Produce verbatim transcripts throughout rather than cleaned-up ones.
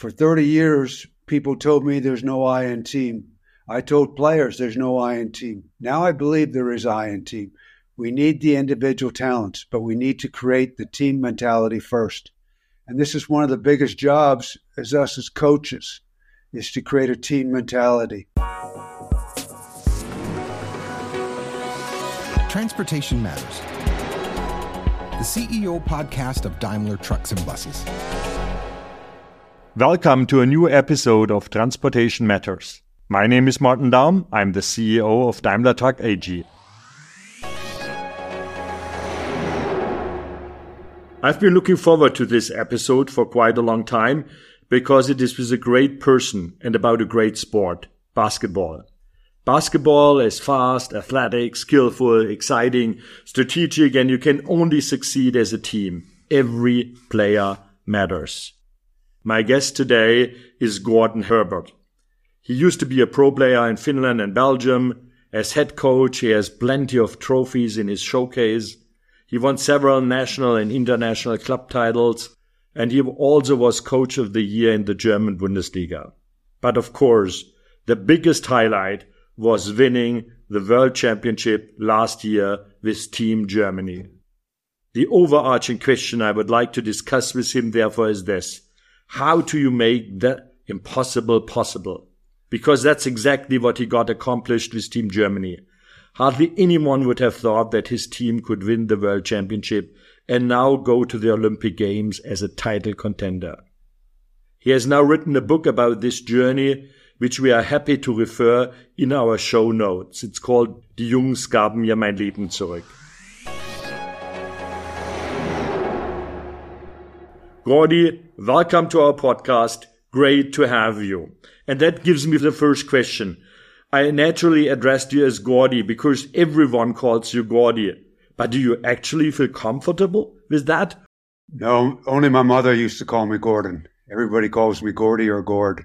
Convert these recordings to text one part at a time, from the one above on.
For thirty years, people told me there's no I in team. I told players there's no I in team. Now I believe there is I in team. We need the individual talents, but we need to create the team mentality first. And this is one of the biggest jobs as us as coaches, is to create a team mentality. Transportation Matters, the C E O podcast of Daimler Trucks and Buses. Welcome to a new episode of Transportation Matters. My name is Martin Daum. I'm the C E O of Daimler Truck A G. I've been looking forward to this episode for quite a long time because it is with a great person and about a great sport, basketball. Basketball is fast, athletic, skillful, exciting, strategic, and you can only succeed as a team. Every player matters. My guest today is Gordon Herbert. He used to be a pro player in Finland and Belgium. As head coach, he has plenty of trophies in his showcase. He won several national and international club titles, and he also was coach of the year in the German Bundesliga. But of course, the biggest highlight was winning the World Championship last year with Team Germany. The overarching question I would like to discuss with him, therefore, is this. How do you make the impossible possible? Because that's exactly what he got accomplished with Team Germany. Hardly anyone would have thought that his team could win the World Championship and now go to the Olympic Games as a title contender. He has now written a book about this journey, which we are happy to refer in our show notes. It's called Die Jungs gaben mir mein Leben zurück. Gordy, welcome to our podcast. Great to have you. And that gives me the first question. I naturally addressed you as Gordy because everyone calls you Gordy. But do you actually feel comfortable with that? No, only my mother used to call me Gordon. Everybody calls me Gordy or Gord.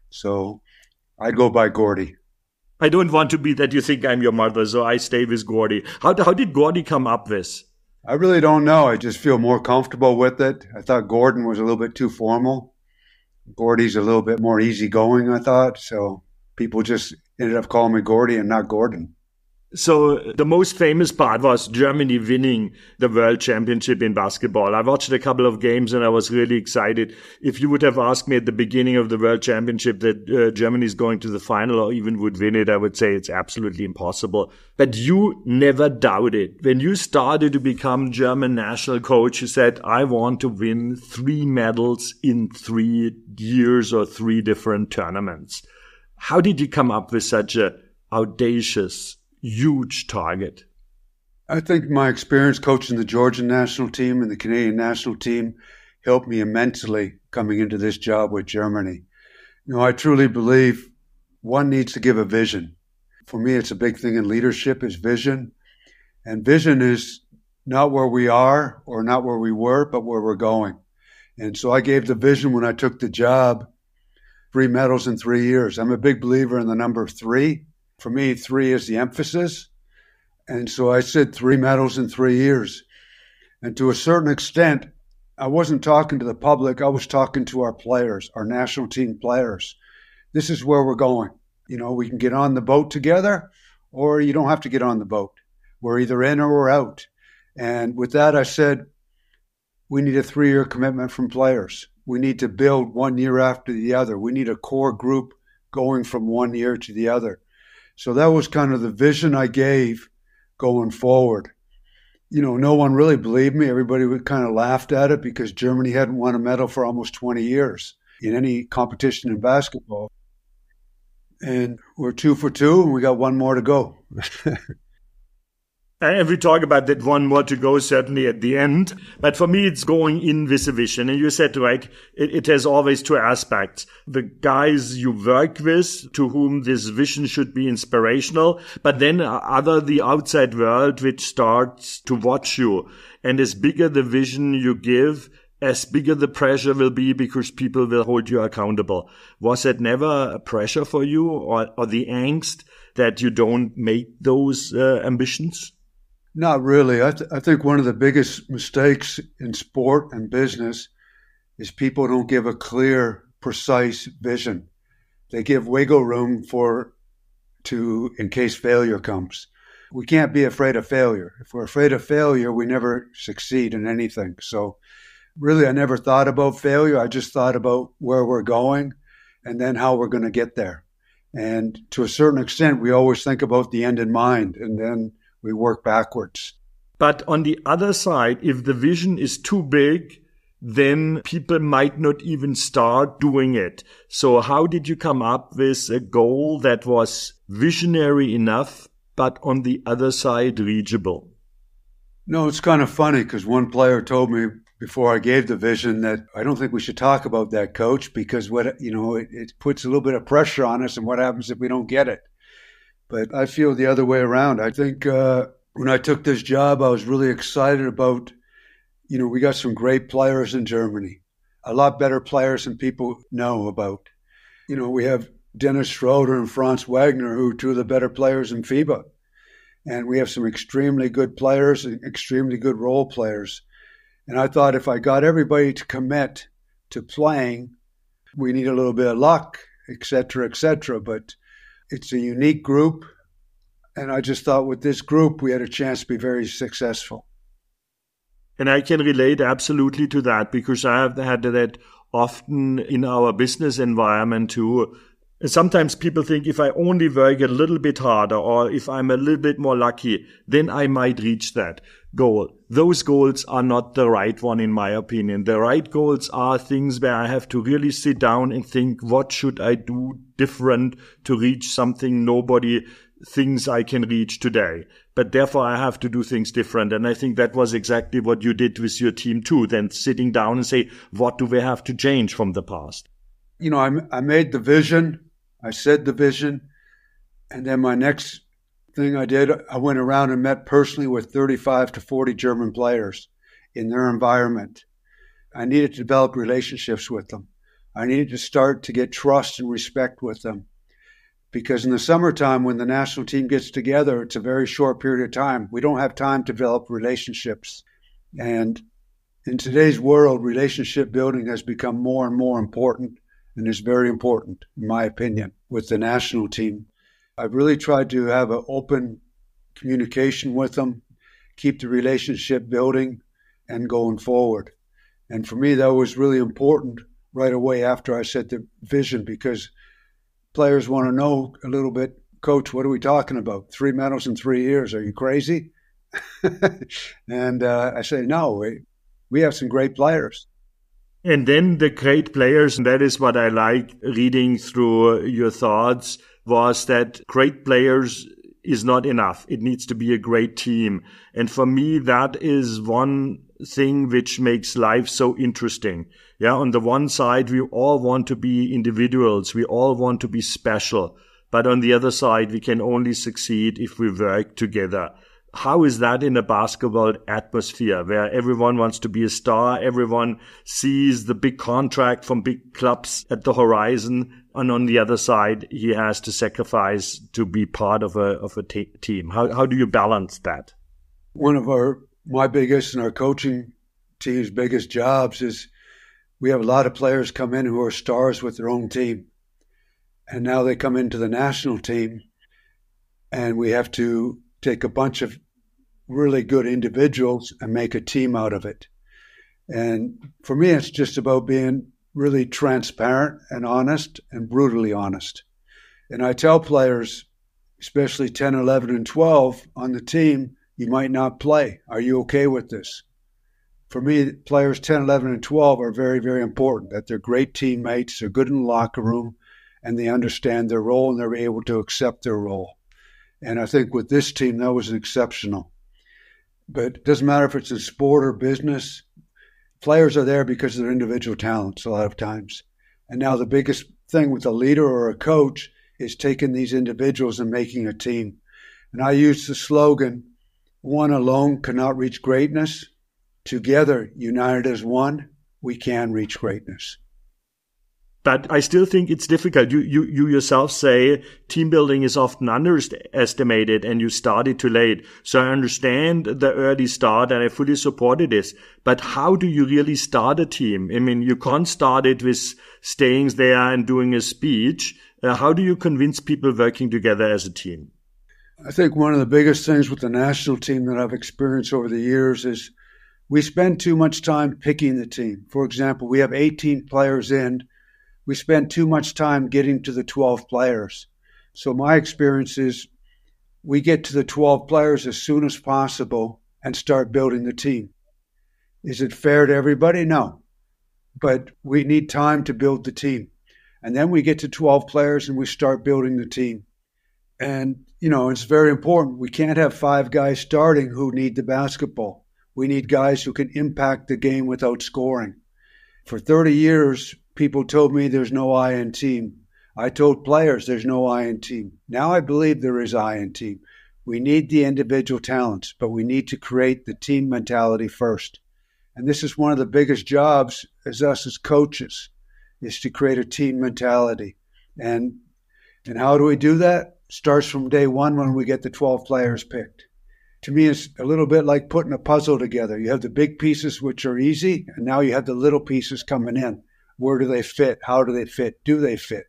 So I go by Gordy. I don't want to be that you think I'm your mother, so I stay with Gordy. How, how did Gordy come up with? I really don't know. I just feel more comfortable with it. I thought Gordon was a little bit too formal. Gordy's a little bit more easygoing, I thought. So people just ended up calling me Gordy and not Gordon. So the most famous part was Germany winning the World Championship in basketball. I watched a couple of games and I was really excited. If you would have asked me at the beginning of the World Championship that uh, Germany is going to the final or even would win it, I would say it's absolutely impossible. But you never doubted. When you started to become German national coach, you said, I want to win three medals in three years or three different tournaments. How did you come up with such a audacious, huge target? I think my experience coaching the Georgian national team and the Canadian national team helped me immensely coming into this job with Germany. You know, I truly believe one needs to give a vision. For me, it's a big thing in leadership is vision. And vision is not where we are or not where we were, but where we're going. And so I gave the vision when I took the job, three medals in three years. I'm a big believer in the number three. For me, three is the emphasis. And so I said three medals in three years. And to a certain extent, I wasn't talking to the public. I was talking to our players, our national team players. This is where we're going. You know, we can get on the boat together or you don't have to get on the boat. We're either in or we're out. And with that, I said, we need a three-year commitment from players. We need to build one year after the other. We need a core group going from one year to the other. So that was kind of the vision I gave going forward. You know, no one really believed me. Everybody would kind of laughed at it because Germany hadn't won a medal for almost twenty years in any competition in basketball. And we're two for two, and we got one more to go. And we talk about that one more to go, certainly at the end. But for me, it's going in with a vision. And you said, right, it, it has always two aspects. The guys you work with, to whom this vision should be inspirational, but then other the outside world, which starts to watch you. And as bigger the vision you give, as bigger the pressure will be because people will hold you accountable. Was that never a pressure for you or, or the angst that you don't make those uh, ambitions? Not really. I, th- I think one of the biggest mistakes in sport and business is people don't give a clear precise vision. They give wiggle room for to in case failure comes. We can't be afraid of failure. If we're afraid of failure, we never succeed in anything. So really, I never thought about failure. I just thought about where we're going and then how we're going to get there. And to a certain extent, we always think about the end in mind, and then we work backwards. But on the other side, if the vision is too big, then people might not even start doing it. So how did you come up with a goal that was visionary enough, but on the other side reachable? No, it's kind of funny because one player told me before I gave the vision that I don't think we should talk about that, coach, because what you know it, it puts a little bit of pressure on us, and what happens if we don't get it? But I feel the other way around. I think uh, when I took this job, I was really excited about, you know, we got some great players in Germany, a lot better players than people know about. You know, we have Dennis Schroeder and Franz Wagner, who are two of the better players in FIBA. And we have some extremely good players and extremely good role players. And I thought if I got everybody to commit to playing, we need a little bit of luck, et cetera, et cetera. But it's a unique group. And I just thought with this group, we had a chance to be very successful. And I can relate absolutely to that because I have had that often in our business environment too. Sometimes people think if I only work a little bit harder or if I'm a little bit more lucky, then I might reach that goal. Those goals are not the right one in my opinion. The right goals are things where I have to really sit down and think, what should I do different to reach something nobody thinks I can reach today? But therefore I have to do things different. And I think that was exactly what you did with your team too. Then sitting down and say, what do we have to change from the past? You know, I, I made the vision. I said the vision, and then my next thing I did, I went around and met personally with thirty-five to forty German players in their environment. I needed to develop relationships with them. I needed to start to get trust and respect with them. Because in the summertime, when the national team gets together, it's a very short period of time. We don't have time to develop relationships. And in today's world, relationship building has become more and more important. And is very important, in my opinion, with the national team. I've really tried to have an open communication with them, keep the relationship building and going forward. And for me, that was really important right away after I set the vision, because players want to know a little bit, Coach, what are we talking about? Three medals in three years. Are you crazy? and uh, I say, no, we, we have some great players. And then the great players, and that is what I like reading through your thoughts, was that great players is not enough. It needs to be a great team. And for me, that is one thing which makes life so interesting. Yeah, on the one side, we all want to be individuals. We all want to be special. But on the other side, we can only succeed if we work together. How is that in a basketball atmosphere where everyone wants to be a star, everyone sees the big contract from big clubs at the horizon, and on the other side, he has to sacrifice to be part of a of a t- team? How how do you balance that? One of our my biggest and our coaching team's biggest jobs is we have a lot of players come in who are stars with their own team, and now they come into the national team, and we have to take a bunch of really good individuals and make a team out of it. And for me, it's just about being really transparent and honest and brutally honest. And I tell players, especially ten, eleven, and twelve on the team, you might not play. Are you okay with this? For me, players ten, eleven, and twelve are very, very important, that they're great teammates, they're good in the locker room, and they understand their role and they're able to accept their role. And I think with this team, that was exceptional. But it doesn't matter if it's in sport or business. Players are there because of their individual talents a lot of times. And now the biggest thing with a leader or a coach is taking these individuals and making a team. And I use the slogan, one alone cannot reach greatness. Together, united as one, we can reach greatness. But I still think it's difficult. You, you, you yourself say team building is often underestimated and you started too late. So I understand the early start and I fully supported this. But how do you really start a team? I mean, you can't start it with staying there and doing a speech. Uh, how do you convince people working together as a team? I think one of the biggest things with the national team that I've experienced over the years is we spend too much time picking the team. For example, we have eighteen players in. We spend too much time getting to the twelve players. So my experience is we get to the twelve players as soon as possible and start building the team. Is it fair to everybody? No. But we need time to build the team. And then we get to twelve players and we start building the team. And, you know, it's very important. We can't have five guys starting who need the basketball. We need guys who can impact the game without scoring. For thirty years, people told me there's no I in team. I told players there's no I in team. Now I believe there is I in team. We need the individual talents, but we need to create the team mentality first. And this is one of the biggest jobs as us as coaches, is to create a team mentality. And and how do we do that? Starts from day one when we get the twelve players picked. To me, it's a little bit like putting a puzzle together. You have the big pieces, which are easy, and now you have the little pieces coming in. Where do they fit? How do they fit? Do they fit?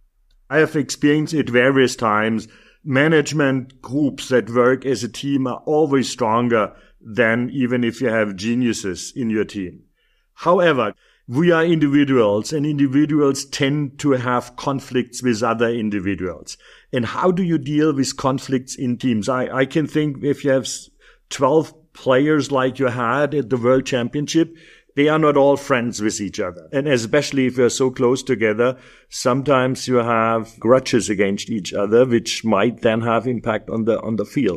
I have experienced it various times. Management groups that work as a team are always stronger than even if you have geniuses in your team. However, we are individuals, and individuals tend to have conflicts with other individuals. And how do you deal with conflicts in teams? I, I can think if you have twelve players like you had at the World Championship, they are not all friends with each other. And especially if you're so close together, sometimes you have grudges against each other, which might then have impact on the on the field.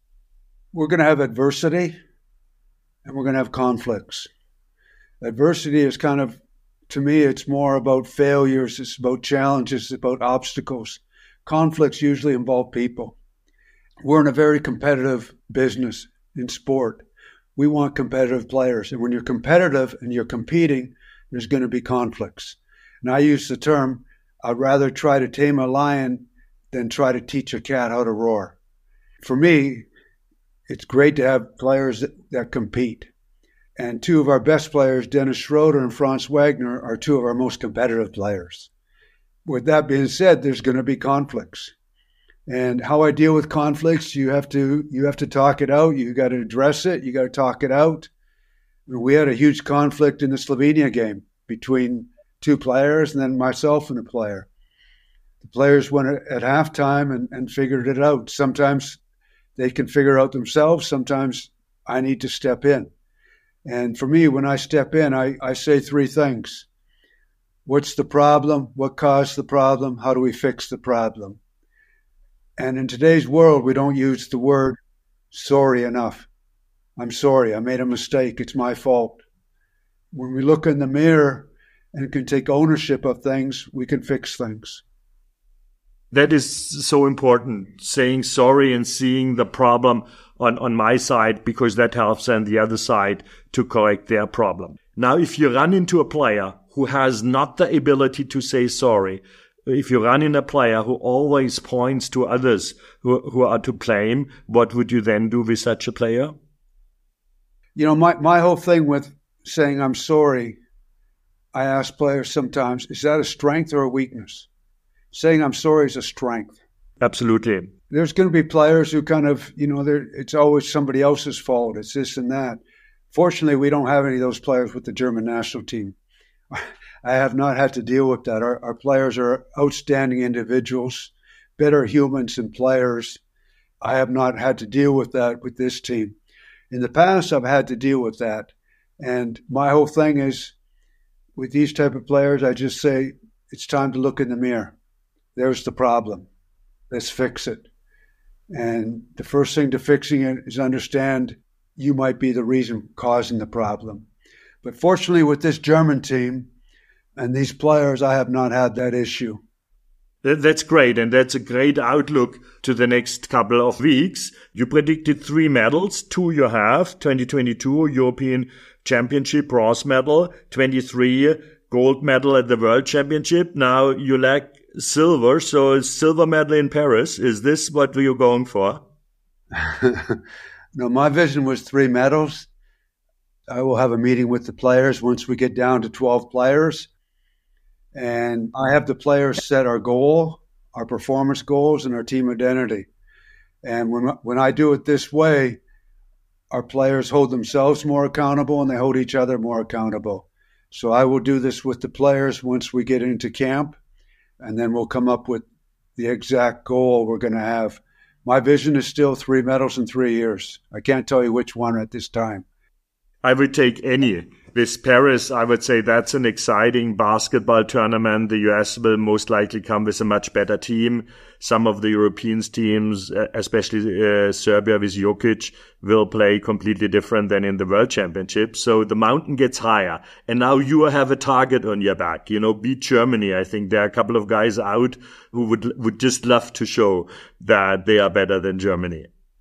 We're going to have adversity, and we're going to have conflicts. Adversity is kind of, to me, it's more about failures, it's about challenges, it's about obstacles. Conflicts usually involve people. We're in a very competitive business in sport. We want competitive players. And when you're competitive and you're competing, there's going to be conflicts. And I use the term, I'd rather try to tame a lion than try to teach a cat how to roar. For me, it's great to have players that, that compete. And two of our best players, Dennis Schroeder and Franz Wagner, are two of our most competitive players. With that being said, there's going to be conflicts. And how I deal with conflicts, you have to you have to talk it out. You got to address it. You got to talk it out. We had a huge conflict in the Slovenia game between two players and then myself and a player. The players went at halftime and, and figured it out. Sometimes they can figure it out themselves. Sometimes I need to step in. And for me, when I step in, I, I say three things. What's the problem? What caused the problem? How do we fix the problem? And in today's world, we don't use the word sorry enough. I'm sorry, I made a mistake, it's my fault. When we look in the mirror and can take ownership of things, we can fix things. That is so important, saying sorry and seeing the problem on, on my side, because that helps on the other side to correct their problem. Now, if you run into a player who has not the ability to say sorry, if you run into a player who always points to others who, who are to blame, what would you then do with such a player? You know, my, my whole thing with saying I'm sorry, I ask players sometimes, is that a strength or a weakness? Saying I'm sorry is a strength. Absolutely. There's going to be players who kind of, you know, it's always somebody else's fault. It's this and that. Fortunately, we don't have any of those players with the German national team. I have not had to deal with that. Our, our players are outstanding individuals, better humans than players. I have not had to deal with that with this team. In the past, I've had to deal with that. And my whole thing is, with these type of players, I just say, it's time to look in the mirror. There's the problem. Let's fix it. And the first thing to fixing it is understand you might be the reason causing the problem. But fortunately, with this German team and these players, I have not had that issue. That's great, and that's a great outlook to the next couple of weeks. You predicted three medals, two you have, twenty twenty-two European Championship bronze medal, twenty-three gold medal at the World Championship. Now you lack silver, so a silver medal in Paris. Is this what you're going for? No, my vision was three medals. I will have a meeting with the players once we get down to twelve players. And I have the players set our goal, our performance goals, and our team identity. And when, when I do it this way, our players hold themselves more accountable and they hold each other more accountable. So I will do this with the players once we get into camp, and then we'll come up with the exact goal we're going to have. My vision is still three medals in three years. I can't tell you which one at this time. I would take any. With Paris, I would say that's an exciting basketball tournament. The U S will most likely come with a much better team. Some of the European teams, especially uh, Serbia with Jokic, will play completely different than in the World Championship. So the mountain gets higher. And now you have a target on your back. You know, beat Germany. I think there are a couple of guys out who would would just love to show that they are better than Germany.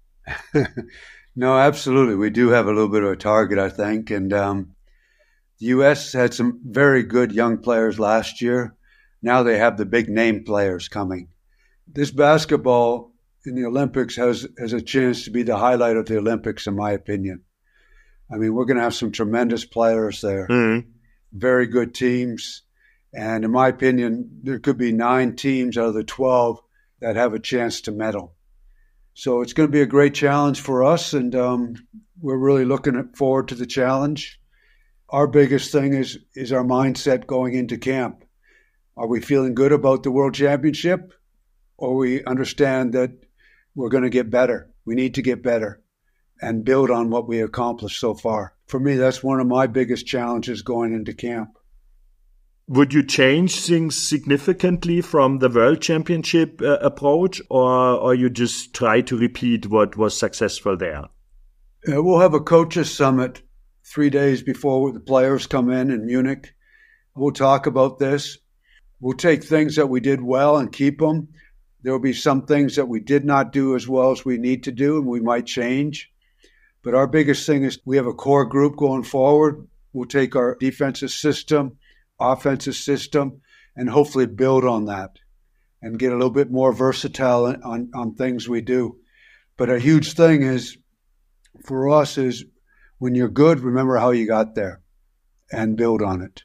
No, absolutely. We do have a little bit of a target, I think. And um, the U S had some very good young players last year. Now they have the big name players coming. This basketball in the Olympics has, has a chance to be the highlight of the Olympics, in my opinion. I mean, we're going to have some tremendous players there, mm-hmm. very good teams. And in my opinion, there could be nine teams out of the twelve that have a chance to medal. So it's going to be a great challenge for us, and um, we're really looking forward to the challenge. Our biggest thing is is our mindset going into camp. Are we feeling good about the World Championship, or we understand that we're going to get better? We need to get better and build on what we accomplished so far. For me, that's one of my biggest challenges going into camp. Would you change things significantly from the World Championship uh, approach, or, or you just try to repeat what was successful there? Uh, we'll have a coaches summit three days before the players come in in Munich. We'll talk about this. We'll take things that we did well and keep them. There will be some things that we did not do as well as we need to do, and we might change. But our biggest thing is we have a core group going forward. We'll take our defensive system, offensive system, and hopefully build on that and get a little bit more versatile on, on things we do. But a huge thing is, for us, is when you're good, remember how you got there and build on it.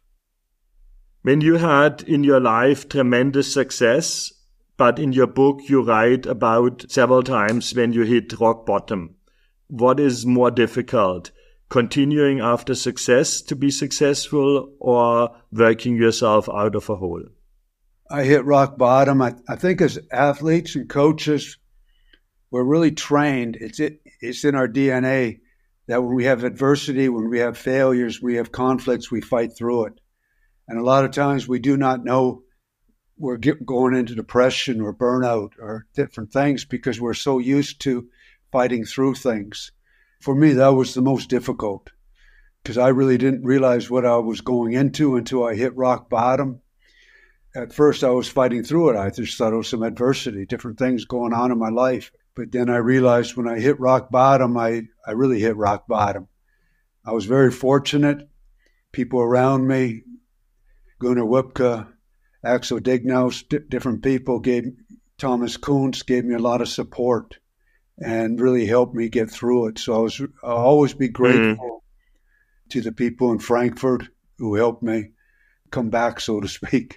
When you had in your life tremendous success, but in your book you write about several times when you hit rock bottom, what is more difficult? Continuing after success to be successful, or working yourself out of a hole? I hit rock bottom. I, I think as athletes and coaches, we're really trained. It's it, it's in our D N A that when we have adversity, when we have failures, we have conflicts, we fight through it. And a lot of times we do not know we're get, going into depression or burnout or different things because we're so used to fighting through things. For me, that was the most difficult because I really didn't realize what I was going into until I hit rock bottom. At first, I was fighting through it. I just thought it was some adversity, different things going on in my life. But then I realized when I hit rock bottom, I, I really hit rock bottom. I was very fortunate. People around me, Gunnar Wipke, Axel Dignaus, d- different people gave, Thomas Kuntz gave me a lot of support and really helped me get through it. So I was, I'll always be grateful mm. to the people in Frankfurt who helped me come back, so to speak.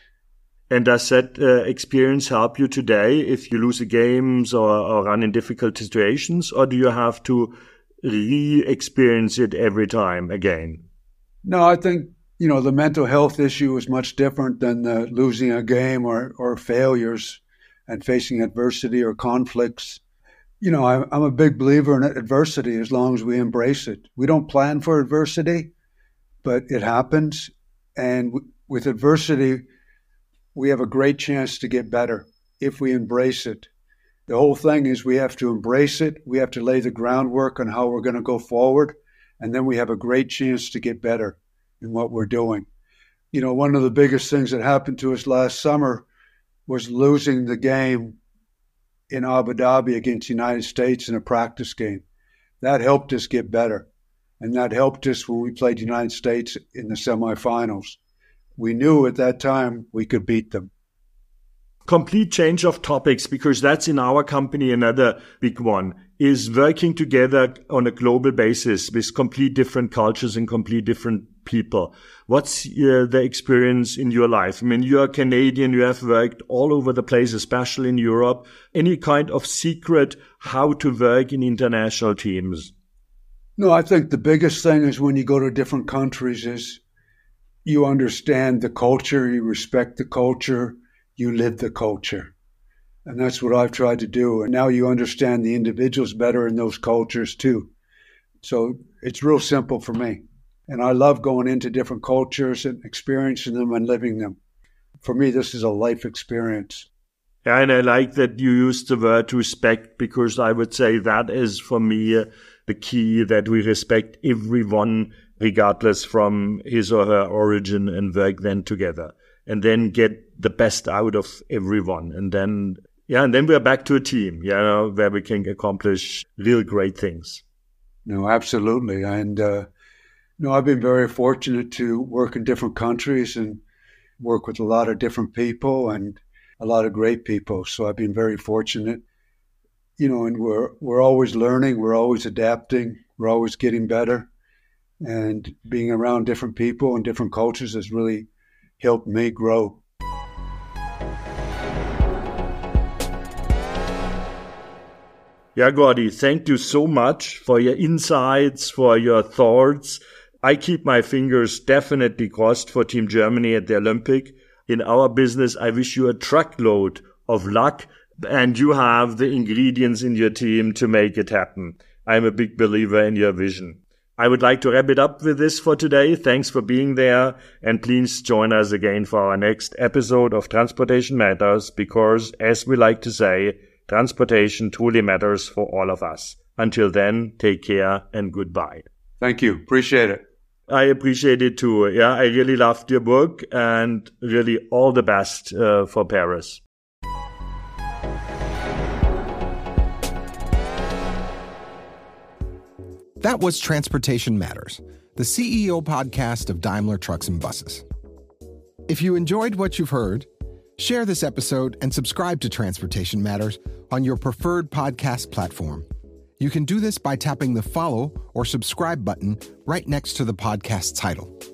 And does that uh, experience help you today if you lose the games or, or run in difficult situations, or do you have to re-experience it every time again? No, I think, you know, the mental health issue is much different than the losing a game or, or failures and facing adversity or conflicts. You know, I, I'm a big believer in adversity as long as we embrace it. We don't plan for adversity, but it happens. And w- with adversity, we have a great chance to get better if we embrace it. The whole thing is we have to embrace it. We have to lay the groundwork on how we're going to go forward. And then we have a great chance to get better in what we're doing. You know, one of the biggest things that happened to us last summer was losing the game in Abu Dhabi against the United States in a practice game. That helped us get better. And that helped us when we played the United States in the semifinals. we knew at that time we could beat them. Complete change of topics, because that's in our company another big one, is working together on a global basis with complete different cultures and complete different people. What's uh, the experience in your life? I mean, you're Canadian, you have worked all over the place, especially in Europe. Any kind of secret how to work in international teams? No, I think the biggest thing is when you go to different countries is you understand the culture, you respect the culture, you live the culture. And that's what I've tried to do. And now you understand the individuals better in those cultures too. So it's real simple for me. And I love going into different cultures and experiencing them and living them. For me, this is a life experience. Yeah, and I like that you used the word respect, because I would say that is for me uh, the key, that we respect everyone regardless from his or her origin and work then together. And then get the best out of everyone. And then, yeah, and then we're back to a team, you know, where we can accomplish real great things. No, absolutely. And, uh, no, I've been very fortunate to work in different countries and work with a lot of different people and a lot of great people. So I've been very fortunate, you know, and we're, we're always learning, we're always adapting, we're always getting better. And being around different people and different cultures has really helped me grow. Yeah, Gordy, thank you so much for your insights, for your thoughts. I keep my fingers definitely crossed for Team Germany at the Olympic. In our business, I wish you a truckload of luck, and you have the ingredients in your team to make it happen. I'm a big believer in your vision. I would like to wrap it up with this for today. Thanks for being there, and please join us again for our next episode of Transportation Matters, because, as we like to say, transportation truly matters for all of us. Until then, take care and goodbye. Thank you. Appreciate it. I appreciate it too. Yeah, I really loved your book, and really all the best uh, for Paris. That was Transportation Matters, the C E O podcast of Daimler Trucks and Buses. If you enjoyed what you've heard, share this episode and subscribe to Transportation Matters on your preferred podcast platform. You can do this by tapping the follow or subscribe button right next to the podcast title.